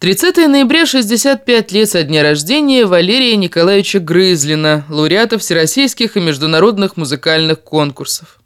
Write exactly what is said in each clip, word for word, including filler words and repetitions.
тридцатого ноября, шестьдесят пять лет со дня рождения Валерия Николаевича Грызлина, лауреата всероссийских и международных музыкальных конкурсов.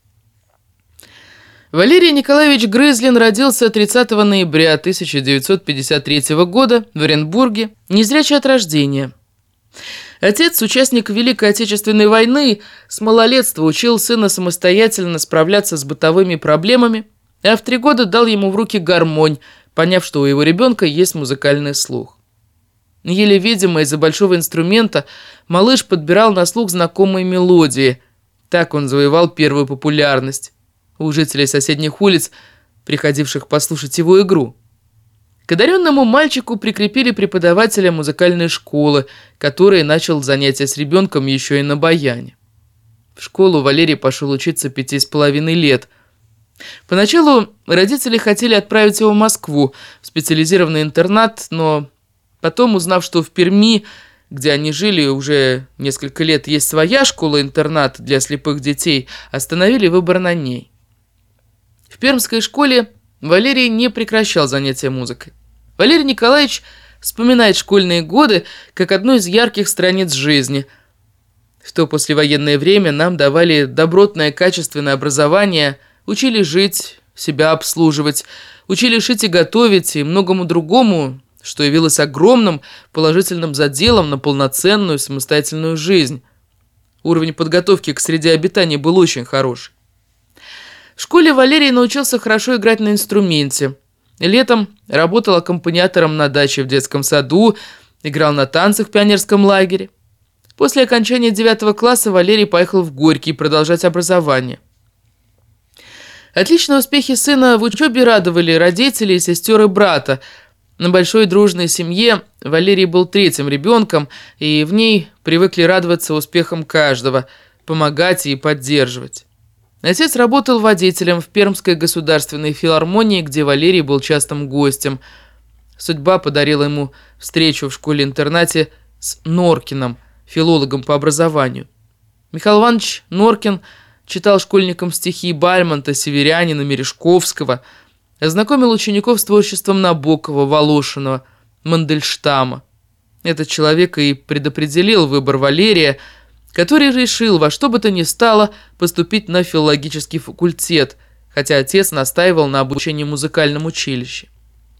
Валерий Николаевич Грызлин родился тридцатого ноября тысяча девятьсот пятьдесят третьего года в Оренбурге, незрячий от рождения. Отец, участник Великой Отечественной войны, с малолетства учил сына самостоятельно справляться с бытовыми проблемами, а в три года дал ему в руки гармонь, поняв, что у его ребенка есть музыкальный слух. Еле видимо из-за большого инструмента малыш подбирал на слух знакомые мелодии. Так он завоевал первую популярность у жителей соседних улиц, приходивших послушать его игру. К одаренному мальчику прикрепили преподавателя музыкальной школы, который начал занятия с ребенком еще и на баяне. В школу Валерий пошел учиться пяти с половиной лет. Поначалу родители хотели отправить его в Москву, в специализированный интернат, но потом, узнав, что в Перми, где они жили уже несколько лет, есть своя школа-интернат для слепых детей, остановили выбор на ней. В пермской школе Валерий не прекращал занятия музыкой. Валерий Николаевич вспоминает школьные годы как одну из ярких страниц жизни. В то послевоенное время нам давали добротное качественное образование, учили жить, себя обслуживать, учили шить и готовить, и многому другому, что явилось огромным положительным заделом на полноценную самостоятельную жизнь. Уровень подготовки к среде обитания был очень хороший. В школе Валерий научился хорошо играть на инструменте. Летом работал аккомпаниатором на даче в детском саду, играл на танцах в пионерском лагере. После окончания девятого класса Валерий поехал в Горький продолжать образование. Отличные успехи сына в учебе радовали родителей, сестер и брата. На большой дружной семье Валерий был третьим ребенком, и в ней привыкли радоваться успехам каждого, помогать и поддерживать. Отец работал водителем в Пермской государственной филармонии, где Валерий был частым гостем. Судьба подарила ему встречу в школе-интернате с Норкиным, филологом по образованию. Михаил Иванович Норкин читал школьникам стихи Бальмонта, Северянина, Мережковского, ознакомил учеников с творчеством Набокова, Волошинова, Мандельштама. Этот человек и предопределил выбор Валерия, который решил во что бы то ни стало поступить на филологический факультет, хотя отец настаивал на обучении в музыкальном училище.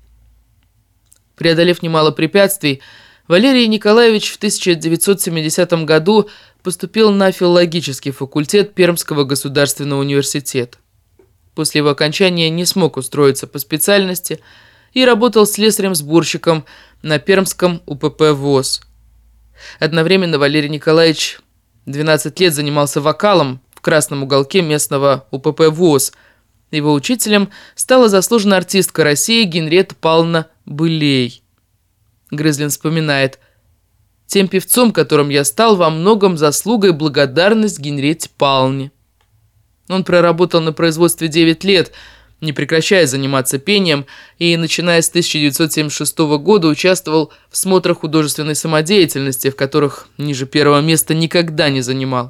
Преодолев немало препятствий, Валерий Николаевич в тысяча девятьсот семидесятом году поступил на филологический факультет Пермского государственного университета. После его окончания не смог устроиться по специальности и работал слесарем-сборщиком на Пермском УПП ВОС. Одновременно Валерий Николаевич двенадцать лет занимался вокалом в красном уголке местного УПП ВОС. Его учителем стала заслуженная артистка России Генриетта Павловна Былей. Грызлин вспоминает: «Тем певцом, которым я стал, во многом заслуга и благодарность Генриетте Павловне». Он проработал на производстве девять лет, не прекращая заниматься пением, и, начиная с тысяча девятьсот семьдесят шестого года, участвовал в смотрах художественной самодеятельности, в которых ниже первого места никогда не занимал.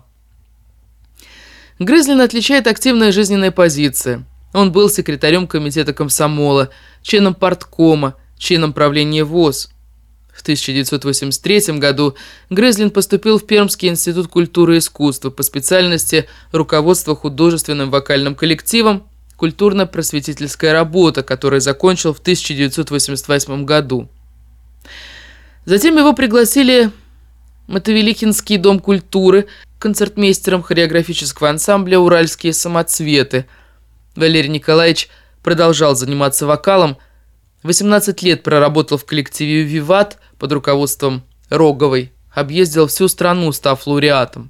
Грызлин отличает активная жизненная позиция. Он был секретарем комитета комсомола, членом парткома, членом правления ВОС. В тысяча девятьсот восемьдесят третьем году Грызлин поступил в Пермский институт культуры и искусства по специальности руководства художественным вокальным коллективом, культурно-просветительская работа, которую закончил в тысяча девятьсот восемьдесят восьмом году. Затем его пригласили в Мотовилихинский дом культуры концертмейстером хореографического ансамбля «Уральские самоцветы». Валерий Николаевич продолжал заниматься вокалом, восемнадцать лет проработал в коллективе «Виват» под руководством Роговой, объездил всю страну, став лауреатом.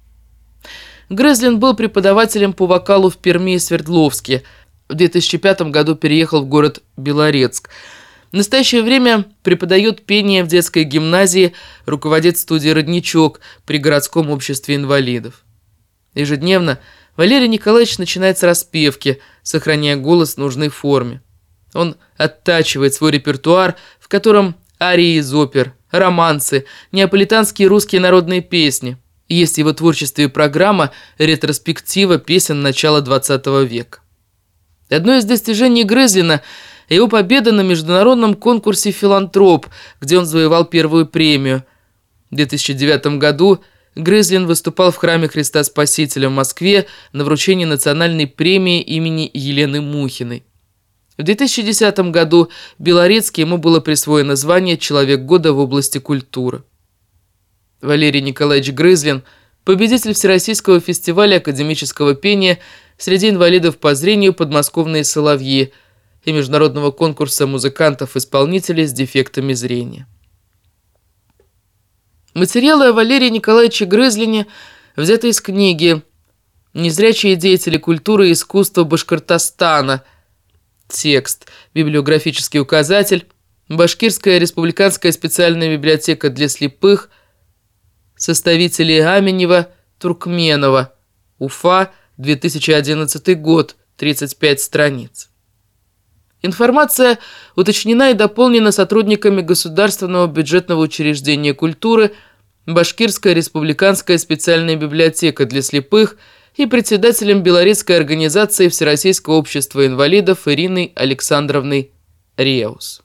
Грызлин был преподавателем по вокалу в Перми и Свердловске. В две тысячи пятом году переехал в город Белорецк. В настоящее время преподает пение в детской гимназии, руководит студией «Родничок» при городском обществе инвалидов. Ежедневно Валерий Николаевич начинает с распевки, сохраняя голос в нужной форме. Он оттачивает свой репертуар, в котором арии из опер, романсы, неаполитанские русские народные песни. Есть в его творчестве программа ретроспектива песен начала двадцатого века. Одно из достижений Грызлина его победа на международном конкурсе «Филантроп», где он завоевал первую премию. В две тысячи девятом году Грызлин выступал в храме Христа Спасителя в Москве на вручении национальной премии имени Елены Мухиной. В две тысячи десятом году в Белорецке ему было присвоено звание «Человек года в области культуры». Валерий Николаевич Грызлин – победитель Всероссийского фестиваля академического пения среди инвалидов по зрению «Подмосковные соловьи» и международного конкурса музыкантов-исполнителей с дефектами зрения. Материалы о Валерии Николаевиче Грызлине взяты из книги «Незрячие деятели культуры и искусства Башкортостана». Текст, библиографический указатель, Башкирская республиканская специальная библиотека для слепых, составители Аменева, Туркменова, Уфа, две тысячи одиннадцатый год, тридцать пять страниц. Информация уточнена и дополнена сотрудниками Государственного бюджетного учреждения культуры, Башкирская республиканская специальная библиотека для слепых и председателем Белорецкой организации Всероссийского общества инвалидов Ириной Александровной Реус.